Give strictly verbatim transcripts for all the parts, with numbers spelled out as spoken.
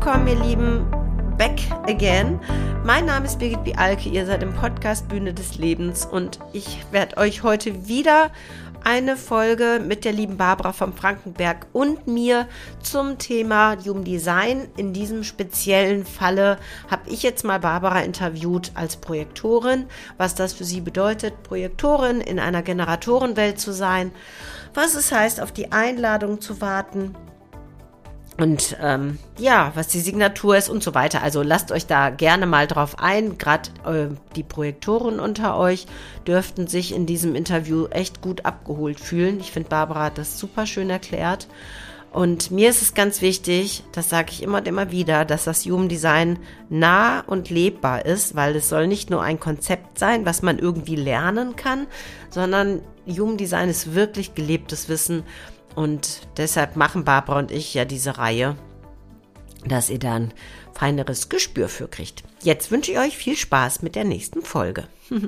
willkommen, ihr Lieben, back again. Mein Name ist Birgit Bialke, ihr seid im Podcast Bühne des Lebens und ich werde euch heute wieder eine Folge mit der lieben Barbara vom Frankenberg und mir zum Thema Human Design. In diesem speziellen Falle habe ich jetzt mal Barbara interviewt als Projektorin, was das für sie bedeutet, Projektorin in einer Generatorenwelt zu sein, was es heißt, auf die Einladung zu warten. Und ähm, ja, was die Signatur ist und so weiter. Also lasst euch da gerne mal drauf ein. Gerade äh, die Projektoren unter euch dürften sich in diesem Interview echt gut abgeholt fühlen. Ich finde, Barbara hat das super schön erklärt. Und mir ist es ganz wichtig, das sage ich immer und immer wieder, dass das Human Design nah und lebbar ist, weil es soll nicht nur ein Konzept sein, was man irgendwie lernen kann, sondern Human Design ist wirklich gelebtes Wissen. Und deshalb machen Barbara und ich ja diese Reihe, dass ihr da ein feineres Gespür für kriegt. Jetzt wünsche ich euch viel Spaß mit der nächsten Folge. Hallo,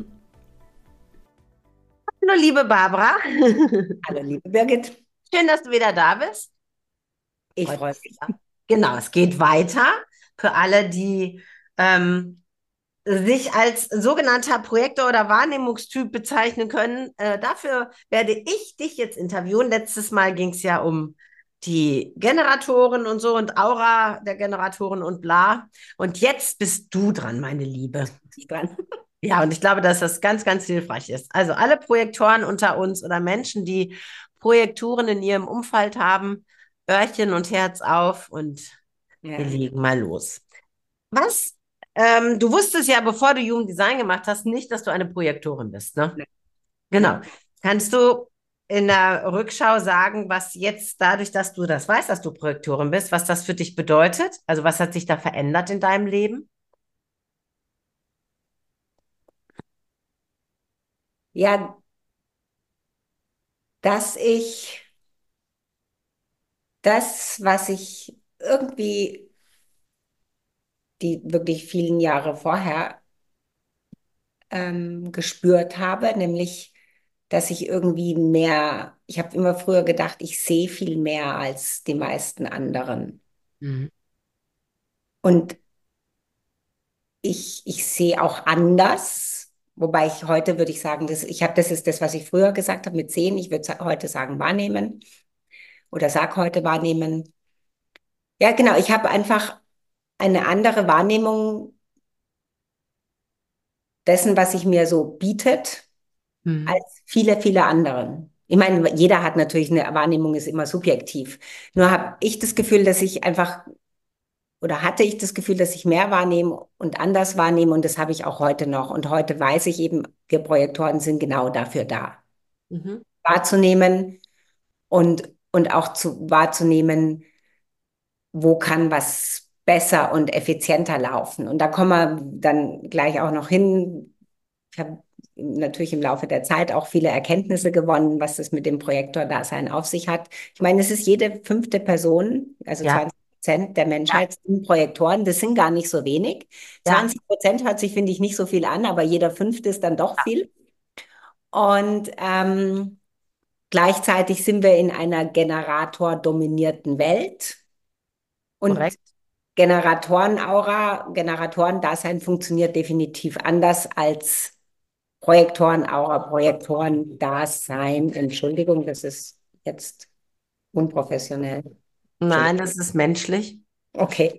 liebe Barbara. Hallo, liebe Birgit. Schön, dass du wieder da bist. Ich freue mich. Genau, es geht weiter für alle, die ähm, sich als sogenannter Projektor oder Wahrnehmungstyp bezeichnen können. Äh, dafür werde ich dich jetzt interviewen. Letztes Mal ging es ja um die Generatoren und so und Aura der Generatoren und bla. Und jetzt bist du dran, meine Liebe. Ich dran. Ja, und ich glaube, dass das ganz, ganz hilfreich ist. Also alle Projektoren unter uns oder Menschen, die Projektoren in ihrem Umfeld haben, Öhrchen und Herz auf und Ja. wir legen mal los. Was Ähm, du wusstest ja, bevor du Human Design gemacht hast, nicht, dass du eine Projektorin bist, ne? Nee. Genau. Kannst du in der Rückschau sagen, was jetzt dadurch, dass du das weißt, dass du Projektorin bist, was das für dich bedeutet? Also was hat sich da verändert in deinem Leben? Ja, dass ich das, was ich irgendwie die wirklich vielen Jahre vorher ähm, gespürt habe, nämlich, dass ich irgendwie mehr, ich habe immer früher gedacht, ich sehe viel mehr als die meisten anderen. Mhm. Und ich, ich sehe auch anders, wobei ich heute würde ich sagen, das, ich habe, das ist das, was ich früher gesagt habe mit sehen, ich würde sa- heute sagen wahrnehmen oder sag heute wahrnehmen. Ja, genau, ich habe einfach eine andere Wahrnehmung dessen, was sich mir so bietet, Mhm. als viele, viele anderen. Ich meine, jeder hat natürlich eine Wahrnehmung, ist immer subjektiv. Nur habe ich das Gefühl, dass ich einfach, oder hatte ich das Gefühl, dass ich mehr wahrnehme und anders wahrnehme und das habe ich auch heute noch. Und heute weiß ich eben, wir Projektoren sind genau dafür da, Mhm. wahrzunehmen und, und auch zu, wahrzunehmen, wo kann was besser und effizienter laufen. Und da kommen wir dann gleich auch noch hin. Ich habe natürlich im Laufe der Zeit auch viele Erkenntnisse gewonnen, was das mit dem Projektor-Dasein auf sich hat. Ich meine, es ist jede fünfte Person, also Ja, zwanzig Prozent der ja, Menschheit sind Projektoren. Das sind gar nicht so wenig. ja, zwanzig Prozent hört sich, finde ich, nicht so viel an, aber jeder fünfte ist dann doch viel. Und ähm, gleichzeitig sind wir in einer generatordominierten Welt. Und korrekt. Generatoren-Aura, Generatoren-Dasein funktioniert definitiv anders als Projektoren-Aura, Projektoren-Dasein. Entschuldigung, das ist jetzt unprofessionell. Nein, Entschuldigung. das ist menschlich. Okay,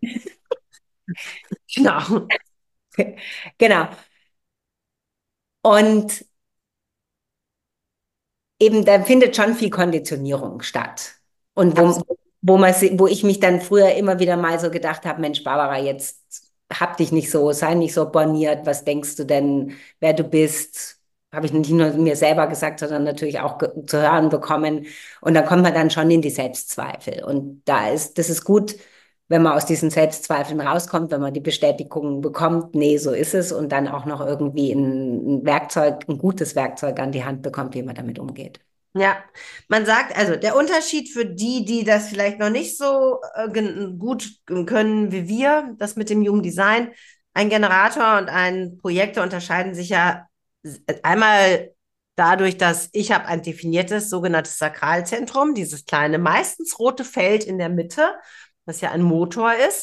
Genau. genau. Und eben, da findet schon viel Konditionierung statt. Und wo, Absolut. wo, man, si- wo ich mich dann früher immer wieder mal so gedacht habe, Mensch, Barbara, jetzt hab dich nicht so, sei nicht so borniert, was denkst du denn, wer du bist? Habe ich nicht nur mir selber gesagt, sondern natürlich auch ge- zu hören bekommen. Und dann kommt man dann schon in die Selbstzweifel. Und da ist, das ist gut, wenn man aus diesen Selbstzweifeln rauskommt, wenn man die Bestätigung bekommt, nee, so ist es, und dann auch noch irgendwie ein, ein Werkzeug, ein gutes Werkzeug an die Hand bekommt, wie man damit umgeht. Ja, man sagt, also der Unterschied für die, die das vielleicht noch nicht so äh, gen- gut können wie wir, das mit dem Human Design, ein Generator und ein Projektor unterscheiden sich ja s- einmal dadurch, dass ich habe ein definiertes sogenanntes Sakralzentrum, dieses kleine, meistens rote Feld in der Mitte, das ja ein Motor ist.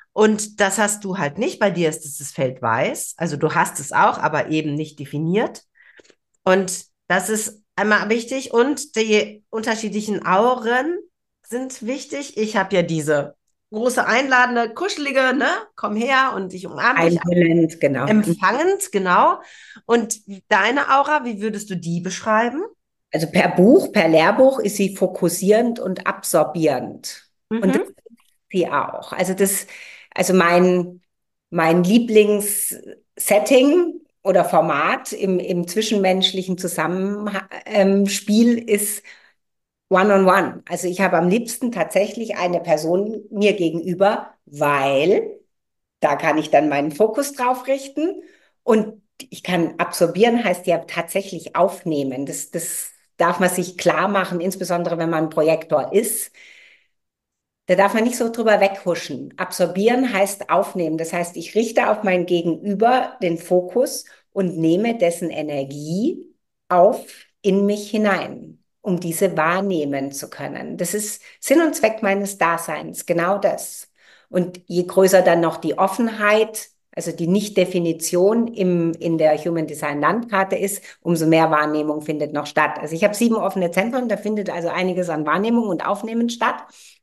Und das hast du halt nicht. Bei dir ist es das Feld weiß. Also du hast es auch, aber eben nicht definiert. Und das ist einmal wichtig. Und die unterschiedlichen Auren sind wichtig. Ich habe ja diese große, einladende, kuschelige, ne? Komm her und ich umarme dich. Einhüllend, genau. Empfangend, genau. Und deine Aura, wie würdest du die beschreiben? Also per Buch, per Lehrbuch ist sie fokussierend und absorbierend. Und das Mhm. ist sie auch. Also das, also mein, mein Lieblingssetting oder Format im, im zwischenmenschlichen Zusammenspiel ist One-on-One. Also ich habe am liebsten tatsächlich eine Person mir gegenüber, weil da kann ich dann meinen Fokus drauf richten und ich kann absorbieren, heißt ja tatsächlich aufnehmen. Das, das darf man sich klar machen, insbesondere wenn man ein Projektor ist. Da darf man nicht so drüber weghuschen. Absorbieren heißt aufnehmen. Das heißt, ich richte auf mein Gegenüber den Fokus und nehme dessen Energie auf in mich hinein, um diese wahrnehmen zu können. Das ist Sinn und Zweck meines Daseins, genau das. Und je größer dann noch die Offenheit, also die Nicht-Definition im, in der Human Design Landkarte ist, umso mehr Wahrnehmung findet noch statt. Also ich habe sieben offene Zentren, da findet also einiges an Wahrnehmung und Aufnehmen statt.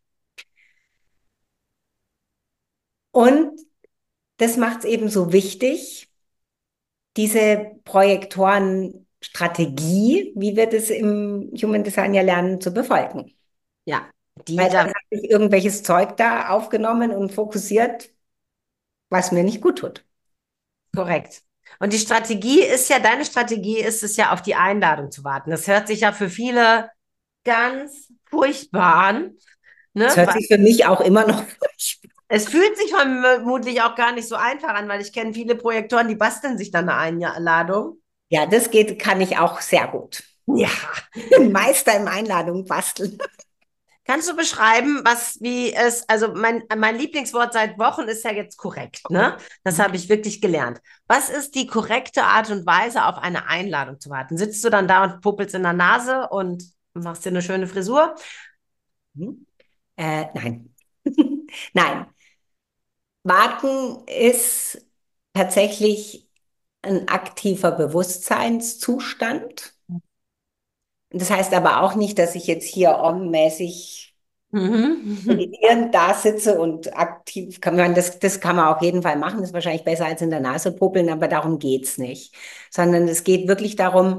Und das macht es eben so wichtig, diese Projektorenstrategie, wie wir das im Human Design ja lernen, zu befolgen. Ja, die Weil da, dann habe ich irgendwelches Zeug da aufgenommen und fokussiert, was mir nicht gut tut. korrekt. Und die Strategie ist ja, deine Strategie ist es ja, auf die Einladung zu warten. Das hört sich ja für viele ganz furchtbar an, Das ne? hört Weil sich für mich auch immer noch furchtbar. es fühlt sich vermutlich auch gar nicht so einfach an, weil ich kenne viele Projektoren, die basteln sich dann eine Einladung. Ja, das geht, kann ich auch sehr gut. Ja. Meister im Einladung basteln. Kannst du beschreiben, was, wie es, also mein, mein Lieblingswort seit Wochen ist ja jetzt korrekt, ne? Das habe ich wirklich gelernt. Was ist die korrekte Art und Weise, auf eine Einladung zu warten? Sitzt du dann da und puppelst in der Nase und machst dir eine schöne Frisur? Hm? Äh, nein. Nein. Warten ist tatsächlich ein aktiver Bewusstseinszustand. Das heißt aber auch nicht, dass ich jetzt hier ommäßig Mhm. meditierend da sitze und aktiv kann man das, das kann man auf jeden Fall machen. Das ist wahrscheinlich besser als in der Nase popeln, aber darum geht's nicht. Sondern es geht wirklich darum,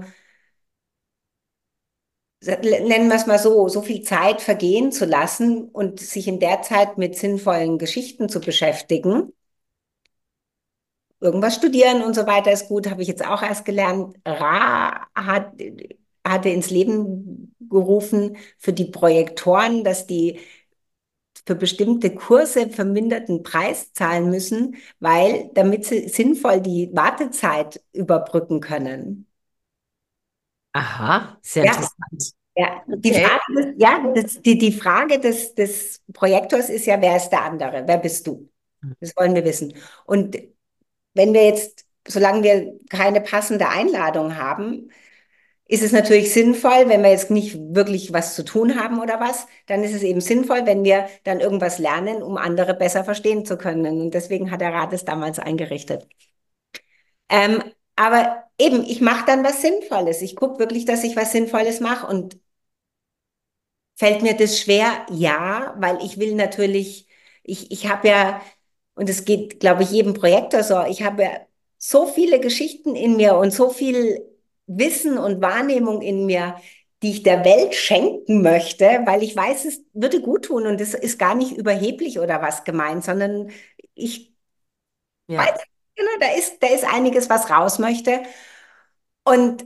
nennen wir es mal so, so viel Zeit vergehen zu lassen und sich in der Zeit mit sinnvollen Geschichten zu beschäftigen. Irgendwas studieren und so weiter ist gut, habe ich jetzt auch erst gelernt. Ra hat, hatte ins Leben gerufen für die Projektoren, dass die für bestimmte Kurse verminderten Preis zahlen müssen, weil damit sie sinnvoll die Wartezeit überbrücken können. Aha, sehr Ja, interessant. ja. Die Okay. Frage des, ja, das, die, die Frage des, des Projektors ist ja, wer ist der andere? Wer bist du? Das wollen wir wissen. Und wenn wir jetzt, solange wir keine passende Einladung haben, ist es natürlich sinnvoll, wenn wir jetzt nicht wirklich was zu tun haben oder was, dann ist es eben sinnvoll, wenn wir dann irgendwas lernen, um andere besser verstehen zu können. Und deswegen hat der Rat es damals eingerichtet. Ähm, aber eben, ich mache dann was Sinnvolles. Ich gucke wirklich, dass ich was Sinnvolles mache. Und fällt mir das schwer? Ja, weil ich will natürlich, ich, ich habe ja, und es geht, glaube ich, jedem Projektor so, ich habe ja so viele Geschichten in mir und so viel Wissen und Wahrnehmung in mir, die ich der Welt schenken möchte, weil ich weiß, es würde gut tun und es ist gar nicht überheblich oder was gemeint, sondern ich weiß, Ja. genau, da ist, da ist einiges, was raus möchte. Und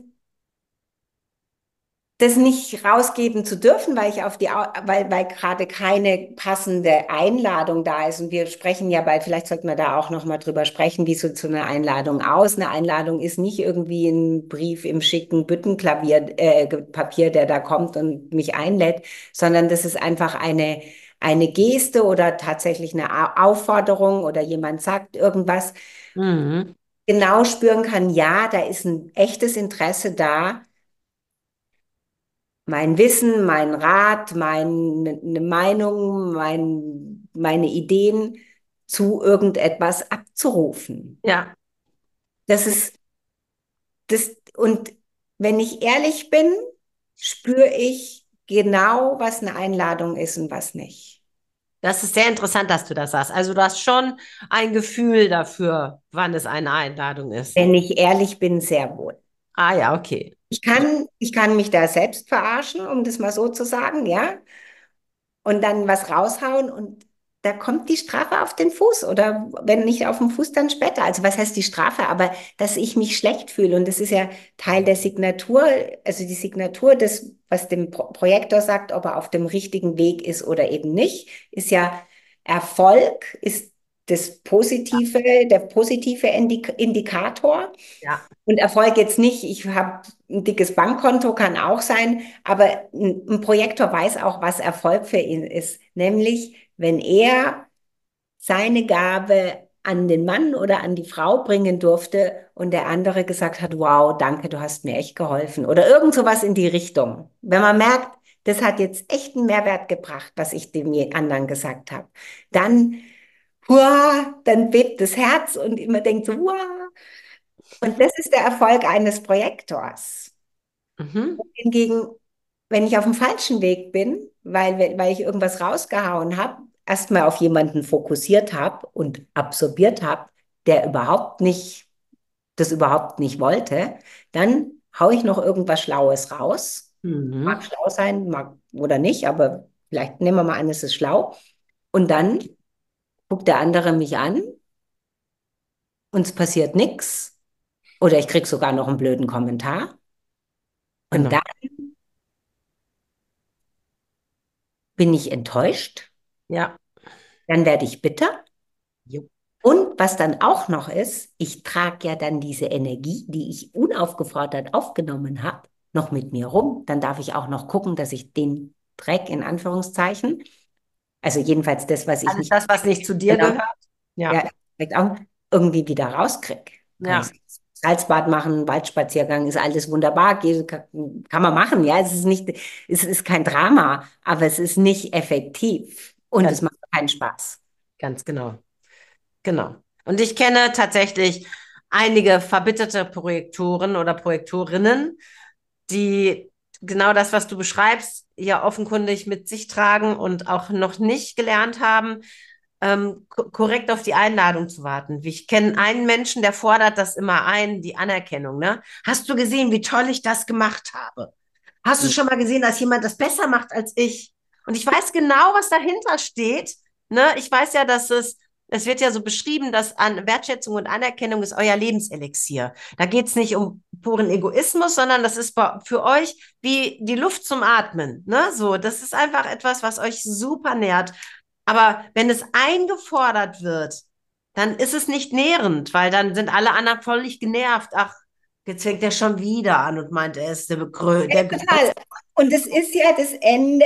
das nicht rausgeben zu dürfen, weil ich auf die, Au- weil, weil gerade keine passende Einladung da ist. Und wir sprechen ja bei, vielleicht sollten wir da auch noch mal drüber sprechen, wie so so eine Einladung aus. Eine Einladung ist nicht irgendwie ein Brief im schicken Büttenklavier, äh, Papier, der da kommt und mich einlädt, sondern das ist einfach eine, eine Geste oder tatsächlich eine Au- Aufforderung oder jemand sagt irgendwas, Mhm. genau spüren kann, ja, da ist ein echtes Interesse da, mein Wissen, mein Rat, meine Meinung, mein, meine Ideen zu irgendetwas abzurufen. Ja. Das ist das, und wenn ich ehrlich bin, spüre ich genau, was eine Einladung ist und was nicht. Das ist sehr interessant, dass du das sagst. Also du hast schon ein Gefühl dafür, wann es eine Einladung ist. Wenn ich ehrlich bin, sehr wohl. Ah ja, okay. Ich kann, ich kann mich da selbst verarschen, um das mal so zu sagen, ja, und dann was raushauen und da kommt die Strafe auf den Fuß oder wenn nicht auf den Fuß, dann später. Also was heißt die Strafe? Aber dass ich mich schlecht fühle und das ist ja Teil der Signatur, also die Signatur des, was dem Pro Projektor sagt, ob er auf dem richtigen Weg ist oder eben nicht, ist ja Erfolg, ist das Positive, der positive Indik Indikator. Ja. Und Erfolg jetzt nicht, ich habe ein dickes Bankkonto, kann auch sein, aber ein, ein Projektor weiß auch, was Erfolg für ihn ist. Nämlich, wenn er seine Gabe an den Mann oder an die Frau bringen durfte und der andere gesagt hat, wow, danke, du hast mir echt geholfen. Oder irgend sowas in die Richtung. Wenn man merkt, das hat jetzt echt einen Mehrwert gebracht, was ich dem anderen gesagt habe, dann, hua, dann bebt das Herz und immer denkt so, wow. Und das ist der Erfolg eines Projektors. Mhm. Hingegen, wenn ich auf dem falschen Weg bin, weil, weil ich irgendwas rausgehauen habe, erstmal auf jemanden fokussiert habe und absorbiert habe, der überhaupt nicht, das überhaupt nicht wollte, dann haue ich noch irgendwas Schlaues raus. Mag Mhm. schlau sein, mag oder nicht, aber vielleicht nehmen wir mal an, es ist schlau. Und dann guckt der andere mich an und es passiert nichts. Oder ich kriege sogar noch einen blöden Kommentar. Und dann Genau. bin ich enttäuscht, Ja. dann werde ich bitter. Jo. Und was dann auch noch ist, ich trage ja dann diese Energie, die ich unaufgefordert aufgenommen habe, noch mit mir rum. Dann darf ich auch noch gucken, dass ich den Dreck in Anführungszeichen, also jedenfalls das, was ich Alles nicht das, was nicht zu dir genau, gehört. Ja. ja, direkt auch irgendwie wieder rauskriege. Kann ich Ja. Salzbad machen, Waldspaziergang, ist alles wunderbar, geht, kann, kann man machen, ja, es ist nicht, es ist kein Drama, aber es ist nicht effektiv und es Ganz, macht keinen Spaß. ganz genau. Genau. Und ich kenne tatsächlich einige verbitterte Projektoren oder Projektorinnen, die genau das, was du beschreibst, ja offenkundig mit sich tragen und auch noch nicht gelernt haben, ähm, ko- korrekt auf die Einladung zu warten. Ich kenne einen Menschen, der fordert das immer ein, die Anerkennung, ne? Hast du gesehen, wie toll ich das gemacht habe? Hast du schon mal gesehen, dass jemand das besser macht als ich? Und ich weiß genau, was dahinter steht. Ne? Ich weiß ja, dass es, es wird ja so beschrieben, dass an Wertschätzung und Anerkennung ist euer Lebenselixier. Da geht es nicht um puren Egoismus, sondern das ist bei- für euch wie die Luft zum Atmen. Ne? So, das ist einfach etwas, was euch super nährt. Aber wenn es eingefordert wird, dann ist es nicht nährend, weil dann sind alle anderen völlig genervt. Ach, jetzt fängt er schon wieder an und meint, er ist der, Begrö der Total. Größte. Und es ist ja das Ende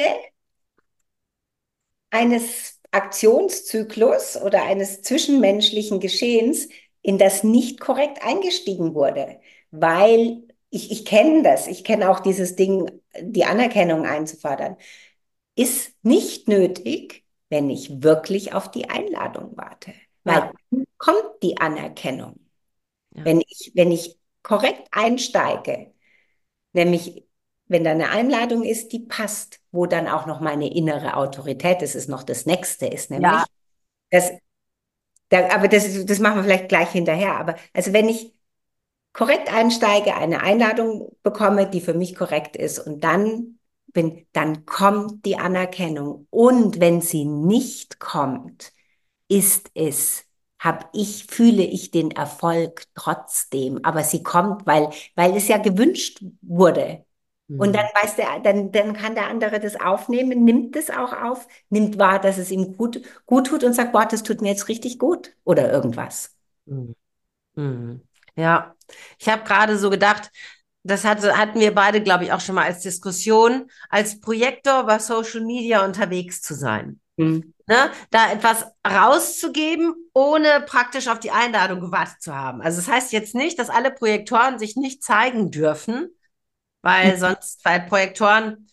eines Aktionszyklus oder eines zwischenmenschlichen Geschehens, in das nicht korrekt eingestiegen wurde. Weil ich, ich kenne das, ich kenne auch dieses Ding, die Anerkennung einzufordern, ist nicht nötig, wenn ich wirklich auf die Einladung warte. Weil Ja, dann kommt die Anerkennung. ja, Wenn ich, wenn ich korrekt einsteige, nämlich, wenn da eine Einladung ist, die passt, wo dann auch noch meine innere Autorität, das ist noch das Nächste, ist ja, nämlich, das, da, aber das, das machen wir vielleicht gleich hinterher, aber also wenn ich korrekt einsteige, eine Einladung bekomme, die für mich korrekt ist und dann bin, dann kommt die Anerkennung. Und wenn sie nicht kommt, ist es, habe ich, fühle ich den Erfolg trotzdem, aber sie kommt, weil, weil es ja gewünscht wurde. Und dann hm, weiß der, dann, dann kann der andere das aufnehmen, nimmt es auch auf, nimmt wahr, dass es ihm gut, gut tut und sagt, boah, das tut mir jetzt richtig gut oder irgendwas. hm, hm. Ja. Ich habe gerade so gedacht, das hatte, hatten wir beide, glaube ich, auch schon mal als Diskussion, als Projektor über Social Media unterwegs zu sein. Hm. Ne? Da etwas rauszugeben, ohne praktisch auf die Einladung gewartet zu haben. Also das heißt jetzt nicht, dass alle Projektoren sich nicht zeigen dürfen, weil sonst, weil Projektoren,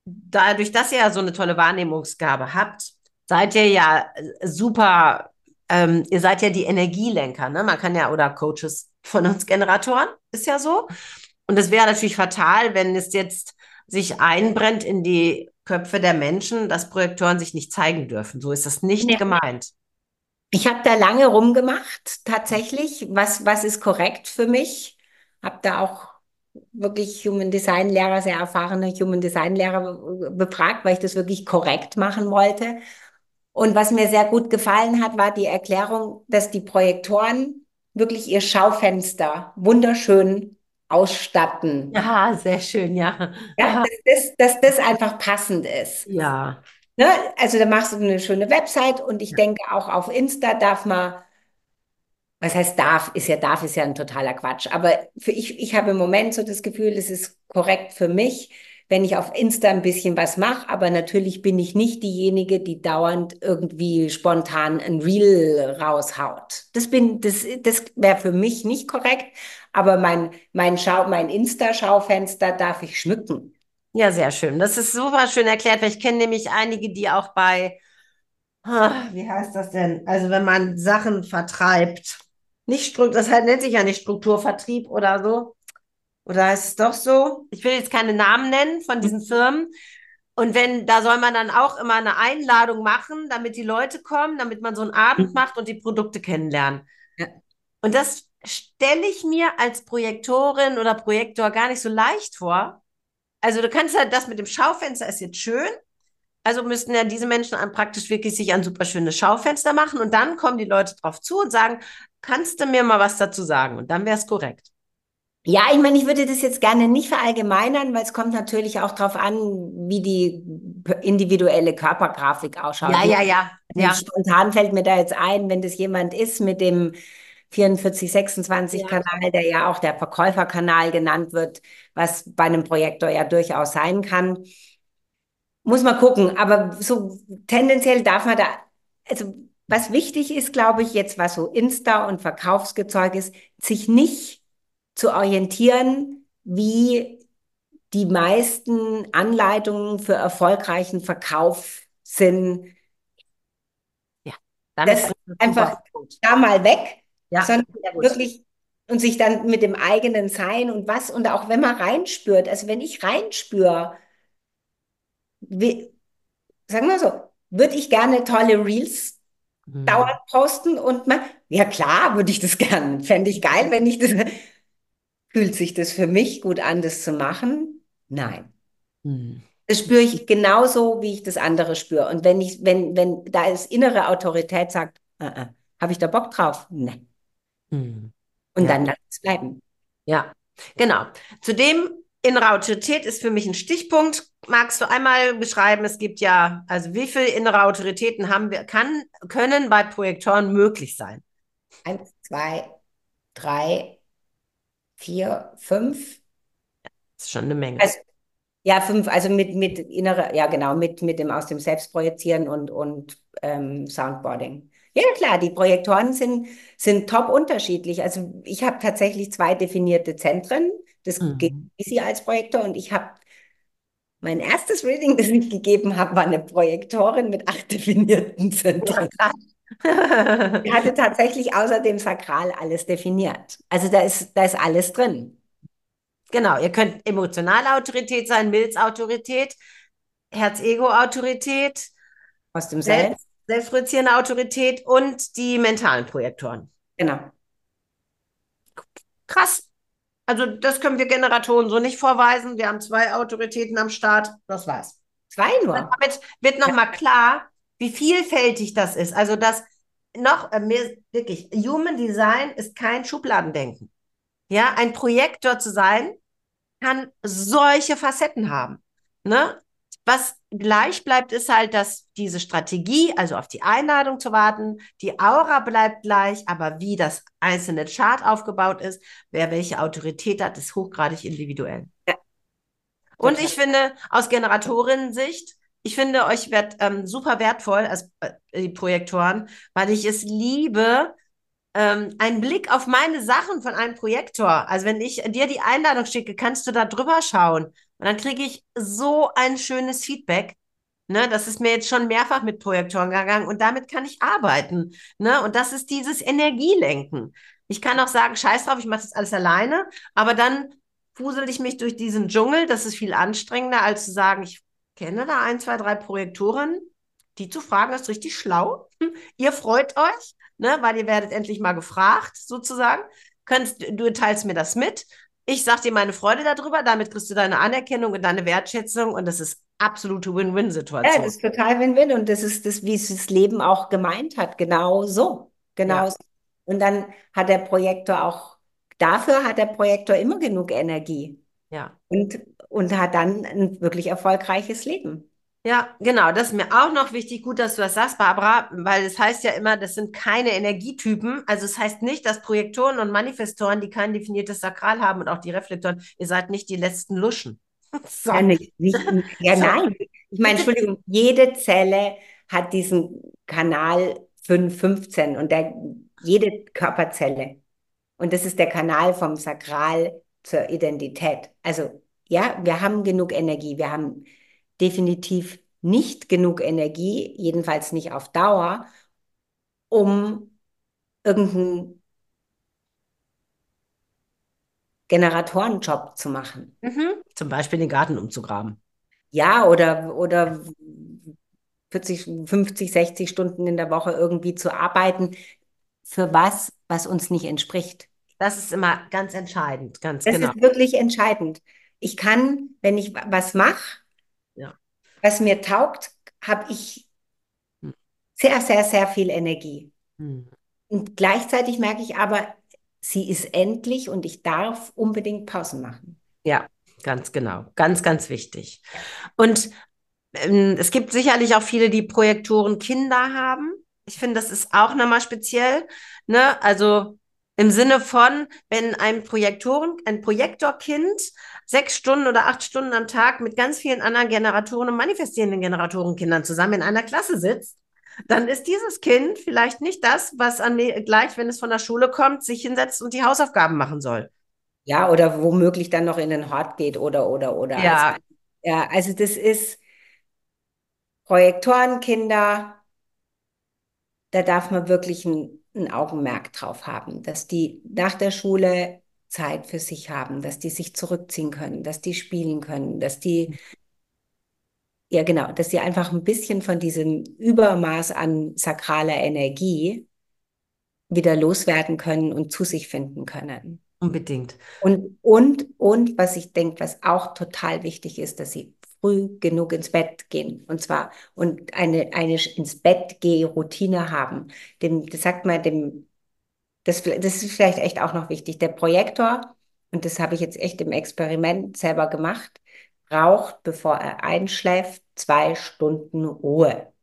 dadurch, dass ihr ja so eine tolle Wahrnehmungsgabe habt, seid ihr ja super ähm, ihr seid ja die Energielenker, ne? Man kann ja, oder Coaches von uns Generatoren, ist ja so. Und es wäre natürlich fatal, wenn es jetzt sich einbrennt in die Köpfe der Menschen, dass Projektoren sich nicht zeigen dürfen. So ist das nicht gemeint. Ich habe da lange rumgemacht, tatsächlich. Was, was ist korrekt für mich? Habe da auch wirklich Human Design Lehrer, sehr erfahrene Human Design Lehrer be- befragt, weil ich das wirklich korrekt machen wollte. Und was mir sehr gut gefallen hat, war die Erklärung, dass die Projektoren wirklich ihr Schaufenster wunderschön ausstatten. Ja, sehr schön, ja. Ja, dass das, dass das einfach passend ist. Ja. Ne? Also da machst du eine schöne Website und ich denke auch auf Insta darf man, was heißt darf, ist ja darf, ist ja ein totaler Quatsch. Aber für ich, ich habe im Moment so das Gefühl, es ist korrekt für mich, wenn ich auf Insta ein bisschen was mache, aber natürlich bin ich nicht diejenige, die dauernd irgendwie spontan ein Reel raushaut. Das bin, das, das wäre für mich nicht korrekt, aber mein, mein Schau, mein Insta-Schaufenster darf ich schmücken. Ja, sehr schön. Das ist super schön erklärt, weil ich kenne nämlich einige, die auch bei, ah, wie heißt das denn? Also wenn man Sachen vertreibt, nicht Struktur, das halt nennt sich ja nicht Strukturvertrieb oder so. Oder heißt es doch so? Ich will jetzt keine Namen nennen von diesen Firmen. Und wenn, da soll man dann auch immer eine Einladung machen, damit die Leute kommen, damit man so einen Abend macht und die Produkte kennenlernen. Ja. Und das stelle ich mir als Projektorin oder Projektor gar nicht so leicht vor. Also du kannst halt das mit dem Schaufenster ist jetzt schön. Also müssten ja diese Menschen an praktisch wirklich sich ein super schönes Schaufenster machen und dann kommen die Leute drauf zu und sagen, kannst du mir mal was dazu sagen? Und dann wäre es korrekt. Ja, ich meine, ich würde das jetzt gerne nicht verallgemeinern, weil es kommt natürlich auch darauf an, wie die individuelle Körpergrafik ausschaut. Ja, Ne? ja, ja, Also ja. spontan fällt mir da jetzt ein, wenn das jemand ist mit dem vierundvierzig sechsundzwanzig Ja. Kanal, der ja auch der Verkäuferkanal genannt wird, was bei einem Projektor ja durchaus sein kann. Muss man gucken, aber so tendenziell darf man da, also was wichtig ist, glaube ich, jetzt was so Insta und Verkaufsgezeug ist, sich nicht zu orientieren, wie die meisten Anleitungen für erfolgreichen Verkauf sind. Ja, damit Das bringst du es super auf einfach den Punkt. da mal weg, Ja, sondern sehr gut. wirklich und sich dann mit dem eigenen Sein und was und auch wenn man reinspürt, also wenn ich reinspüre, wie, sagen wir so, würde ich gerne tolle Reels dauernd Hm. posten und man, ja klar, würde ich das gern. Fände ich geil, wenn ich das, fühlt sich das für mich gut an, das zu machen? Nein. Hm. Das spüre ich genauso, wie ich das andere spüre. Und wenn ich, wenn, wenn da ist innere Autorität sagt, äh, äh, habe ich da Bock drauf? Nein. Hm. Und Ja, dann lass es bleiben. ja, genau. Zudem, innere Autorität ist für mich ein Stichpunkt. Magst du einmal beschreiben, es gibt ja, also wie viele innere Autoritäten haben wir, kann, können bei Projektoren möglich sein? Eins, zwei, drei, vier, fünf. Das ist schon eine Menge. Also, ja, fünf, also mit, mit innere, ja genau, mit, mit dem aus dem Selbstprojizieren und, und ähm, Soundboarding. Ja, klar, die Projektoren sind, sind top unterschiedlich. Also ich habe tatsächlich zwei definierte Zentren. Das geht Mhm. easy als Projektor und ich habe mein erstes Reading, das ich gegeben habe, war eine Projektorin mit acht definierten Ja, Zentren. krass. Die hatte tatsächlich außer dem Sakral alles definiert. Also da ist, da ist alles drin. Genau, ihr könnt emotionale Autorität sein, Milzautorität, Herz-Ego-Autorität, Aus dem selbst, Selbst. selbstprojizierende Autorität und die mentalen Projektoren. Genau. Krass. Also das können wir Generatoren so nicht vorweisen. Wir haben zwei Autoritäten am Start. Das war's. Zwei Und nur. damit wird Ja. nochmal klar, wie vielfältig das ist. Also das noch, äh, mir wirklich, Human Design ist kein Schubladendenken. Ja, ein Projektor zu sein, kann solche Facetten haben. Ne? Was gleich bleibt, ist halt, dass diese Strategie, also auf die Einladung zu warten, die Aura bleibt gleich, aber wie das einzelne Chart aufgebaut ist, wer welche Autorität hat, ist hochgradig individuell. Ja, Und total. ich finde, aus Generatorinnen-Sicht, ich finde euch wert, ähm, super wertvoll als äh, die Projektoren, weil ich es liebe, ähm, einen Blick auf meine Sachen von einem Projektor. Also wenn ich dir die Einladung schicke, kannst du da drüber schauen. Und dann kriege ich so ein schönes Feedback. Ne, das ist mir jetzt schon mehrfach mit Projektoren gegangen und damit kann ich arbeiten. Ne? Und das ist dieses Energielenken. Ich kann auch sagen, scheiß drauf, ich mache das alles alleine, aber dann fusel ich mich durch diesen Dschungel. Das ist viel anstrengender, als zu sagen, ich kenne da ein, zwei, drei Projektoren. Die zu fragen, ist richtig schlau. Ihr freut euch, ne, weil ihr werdet endlich mal gefragt, sozusagen. Könntest, du teilst mir das mit. Ich sag dir meine Freude darüber, damit kriegst du deine Anerkennung und deine Wertschätzung und das ist absolute Ja, Win-Win-Situation. das ist total Win-Win und das ist das, wie es das Leben auch gemeint hat. Genau so. Genau Ja, so. Und dann hat der Projektor auch, dafür hat der Projektor immer genug Energie ja. und, und hat dann ein wirklich erfolgreiches Leben. Ja, genau, das ist mir auch noch wichtig. Gut, dass du das sagst, Barbara, weil es heißt ja immer, das sind keine Energietypen. Also es heißt nicht, dass Projektoren und Manifestoren, die kein definiertes Sakral haben und auch die Reflektoren, ihr seid nicht die letzten Luschen. So, Ja, nicht, nicht, ja, so, nein. Ich meine, bitte. Entschuldigung, jede Zelle hat diesen Kanal fünf fünfzehn und der, jede Körperzelle. Und das ist der Kanal vom Sakral zur Identität. Also ja, wir haben genug Energie. Wir haben definitiv nicht genug Energie, jedenfalls nicht auf Dauer, um irgendeinen Generatorenjob zu machen. Mhm. Zum Beispiel den Garten umzugraben. Ja, oder, oder vierzig, fünfzig, sechzig Stunden in der Woche irgendwie zu arbeiten für was, was uns nicht entspricht. Das ist immer ganz entscheidend, ganz Das genau. ist wirklich entscheidend. Ich kann, wenn ich was mache, Ja. was mir taugt, habe ich sehr, sehr, sehr viel Energie. Mhm. Und gleichzeitig merke ich aber, sie ist endlich und ich darf unbedingt Pausen machen. Ja, ganz genau. Ganz, ganz wichtig. Und ähm, es gibt sicherlich auch viele, die Projektoren Kinder haben. Ich finde, das ist auch nochmal speziell. Ne? Also im Sinne von, wenn ein Projektoren, ein Projektorkind sechs Stunden oder acht Stunden am Tag mit ganz vielen anderen Generatoren und manifestierenden Generatorenkindern zusammen in einer Klasse sitzt, dann ist dieses Kind vielleicht nicht das, was an, gleich, wenn es von der Schule kommt, sich hinsetzt und die Hausaufgaben machen soll. Ja, oder womöglich dann noch in den Hort geht oder, oder, oder. Also, Ja, ja, also das ist Projektorenkinder, da darf man wirklich ein, ein Augenmerk drauf haben, dass die nach der Schule Zeit für sich haben, dass die sich zurückziehen können, dass die spielen können, dass die, ja genau, dass die einfach ein bisschen von diesem Übermaß an sakraler Energie wieder loswerden können und zu sich finden können. unbedingt. Und, und, und was ich denke, was auch total wichtig ist, dass sie früh genug ins Bett gehen. Und zwar, und eine, eine ins Bett geh Routine haben. Dem, das sagt man dem, das, das ist vielleicht echt auch noch wichtig. Der Projektor, und das habe ich jetzt echt im Experiment selber gemacht, braucht, bevor er einschläft, zwei Stunden Ruhe.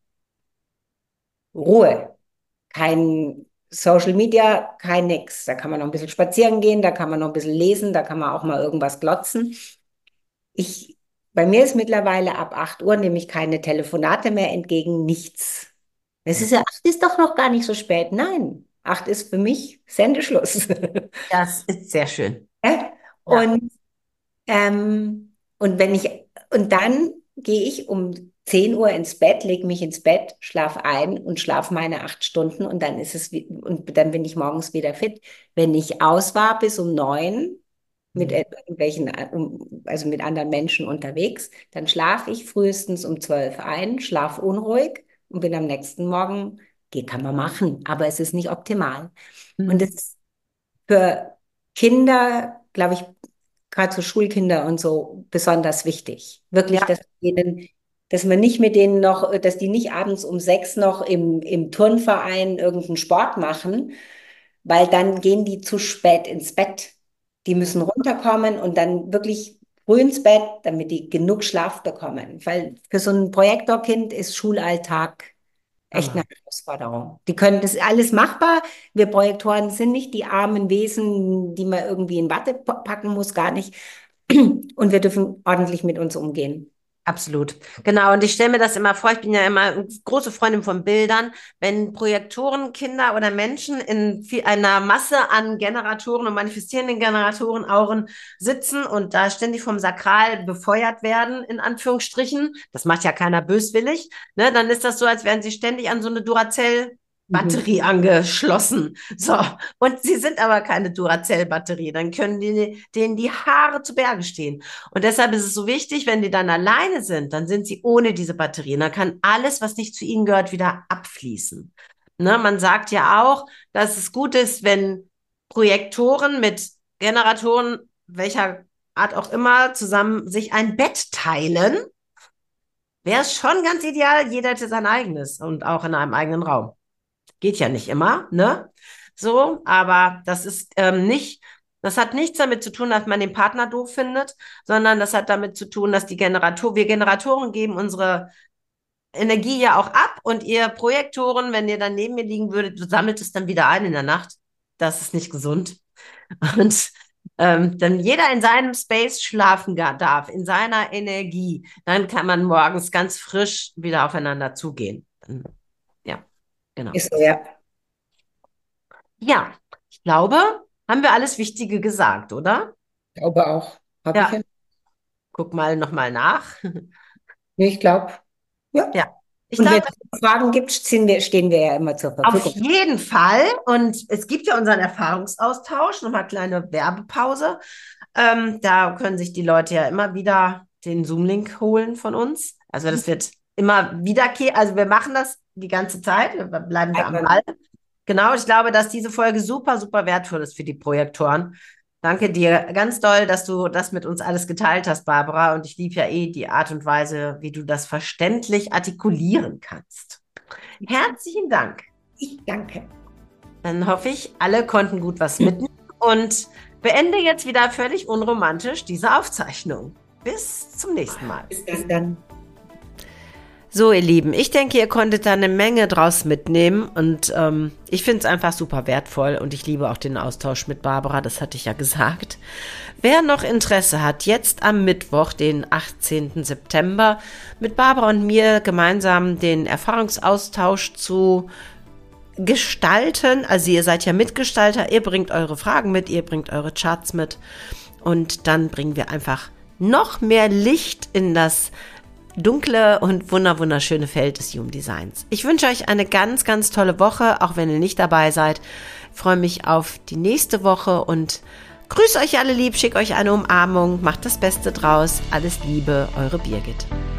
Ruhe. Kein Social Media, kein nix. Da kann man noch ein bisschen spazieren gehen, da kann man noch ein bisschen lesen, da kann man auch mal irgendwas glotzen. Ich, bei mir ist mittlerweile ab acht Uhr nehme ich keine Telefonate mehr entgegen, nichts. Es ist ja, acht ist doch noch gar nicht so spät. Nein, acht ist für mich Sendeschluss. Das ist sehr schön. Ja? Ja. Und, ähm, und wenn ich, und dann gehe ich um zehn Uhr ins Bett, lege mich ins Bett, schlafe ein und schlafe meine acht Stunden und dann ist es, wie- und dann bin ich morgens wieder fit. Wenn ich aus war bis um neun mit Mhm. irgendwelchen, äh, um- also mit anderen Menschen unterwegs, dann schlafe ich frühestens um zwölf ein, schlafe unruhig und bin am nächsten Morgen, geht, kann man machen, aber es ist nicht optimal. Und es Mhm. ist für Kinder, glaube ich, gerade so Schulkinder und so besonders wichtig. Wirklich, Ja, dass denen, dass man nicht mit denen noch, dass die nicht abends um sechs noch im, im Turnverein irgendeinen Sport machen, weil dann gehen die zu spät ins Bett. Die müssen runterkommen und dann wirklich früh ins Bett, damit die genug Schlaf bekommen. Weil für so ein Projektorkind ist Schulalltag echt eine Hammer. Herausforderung. Die können das ist alles machbar. Wir Projektoren sind nicht die armen Wesen, die man irgendwie in Watte packen muss, gar nicht. Und wir dürfen ordentlich mit uns umgehen. Absolut. Genau. Und ich stelle mir das immer vor, ich bin ja immer eine große Freundin von Bildern, wenn Projektoren, Kinder oder Menschen in viel, einer Masse an Generatoren und manifestierenden Generatoren, Auren sitzen und da ständig vom Sakral befeuert werden, in Anführungsstrichen. Das macht ja keiner böswillig. Ne? Dann ist das so, als wären sie ständig an so eine Duracell Batterie angeschlossen. So. Und sie sind aber keine Duracell-Batterie. Dann können die, denen die Haare zu Berge stehen. Und deshalb ist es so wichtig, wenn die dann alleine sind, dann sind sie ohne diese Batterie. Und dann kann alles, was nicht zu ihnen gehört, wieder abfließen. Ne? Man sagt ja auch, dass es gut ist, wenn Projektoren mit Generatoren, welcher Art auch immer, zusammen sich ein Bett teilen. Wäre es schon ganz ideal, jeder hätte sein eigenes und auch in einem eigenen Raum. Geht ja nicht immer, ne? So, aber das ist ähm, nicht, das hat nichts damit zu tun, dass man den Partner doof findet, sondern das hat damit zu tun, dass die Generator, wir Generatoren geben unsere Energie ja auch ab und ihr Projektoren, wenn ihr dann neben mir liegen würdet, du sammelt es dann wieder ein in der Nacht. Das ist nicht gesund. Und ähm, dann jeder in seinem Space schlafen darf, in seiner Energie, dann kann man morgens ganz frisch wieder aufeinander zugehen. Dann, ja. Genau. Ist so, ja. Ja, ich glaube, haben wir alles Wichtige gesagt, oder? Ich glaube auch. Habe ich Ja, ja. guck mal nochmal nach. Nee, ich glaube, ja. Ja, ich Und wenn glaube, es Fragen gibt, stehen wir, stehen wir ja immer zur auf Verfügung. jeden Fall. Und es gibt ja unseren Erfahrungsaustausch, nochmal kleine Werbepause. Ähm, da können sich die Leute ja immer wieder den Zoom-Link holen von uns. Also das wird immer wiederkehren. Also wir machen das die ganze Zeit. Wir bleiben da am Ball. Genau, ich glaube, dass diese Folge super, super wertvoll ist für die Projektoren. Danke dir ganz doll, dass du das mit uns alles geteilt hast, Barbara. Und ich liebe ja eh die Art und Weise, wie du das verständlich artikulieren kannst. Herzlichen Dank. Ich danke. Dann hoffe ich, alle konnten gut was mitnehmen und beende jetzt wieder völlig unromantisch diese Aufzeichnung. Bis zum nächsten Mal. Bis dann. So, ihr Lieben, ich denke, ihr konntet da eine Menge draus mitnehmen und ähm, ich finde es einfach super wertvoll und ich liebe auch den Austausch mit Barbara, das hatte ich ja gesagt. Wer noch Interesse hat, jetzt am Mittwoch, den achtzehnten September, mit Barbara und mir gemeinsam den Erfahrungsaustausch zu gestalten, also ihr seid ja Mitgestalter, ihr bringt eure Fragen mit, ihr bringt eure Charts mit und dann bringen wir einfach noch mehr Licht in das dunkle und wunderschöne Feld des Human Designs. Ich wünsche euch eine ganz, ganz tolle Woche, auch wenn ihr nicht dabei seid. Ich freue mich auf die nächste Woche und grüße euch alle lieb, schicke euch eine Umarmung, macht das Beste draus. Alles Liebe, eure Birgit.